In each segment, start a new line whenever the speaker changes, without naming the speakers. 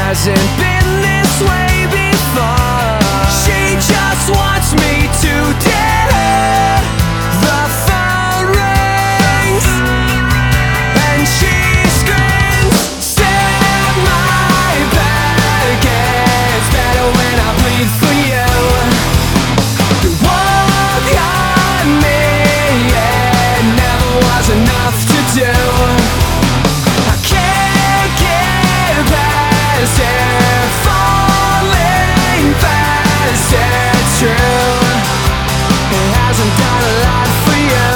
hasn't been this way before. She just wants me to dead. The phone rings and she screams, "Stab my back, it's better when I bleed for you." You walk on me, it never was enough to do. I can't get past it, falling fast, it's true. It hasn't done a lot for you.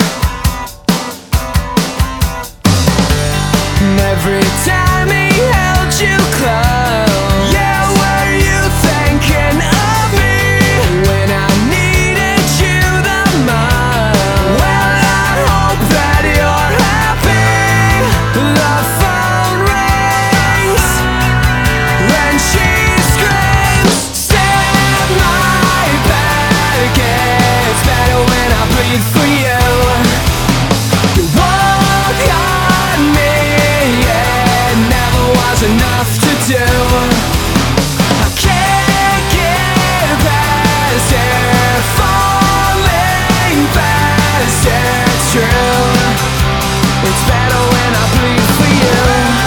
And every time he held you close, yeah, were you thinking of me when I needed you the most? Well, I hope that you're happy. The phone rings and she screams, "Stab my back, it's better when I bleed for you." You walk on me, it never was enough to do. I can't get past it, falling fast, it's true. It's better when I bleed for you.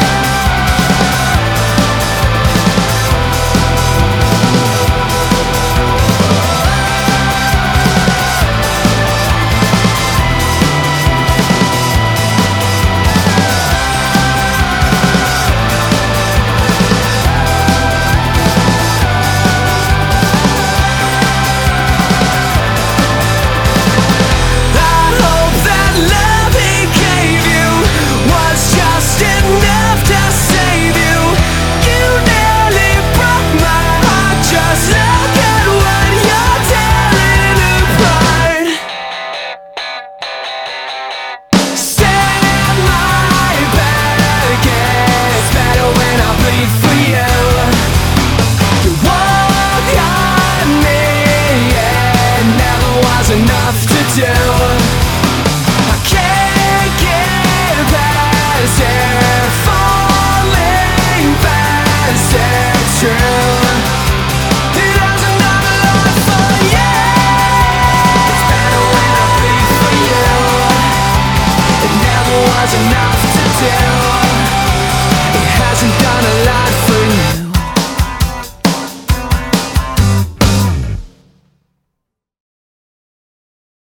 I hope that love he gave you was just enough to save you. You nearly broke my heart, just look at what you're tearing apart. Stab my back, it's better when I bleed for you. You walk on me, it never was enough to do. I can't get past it, falling fast, it's true.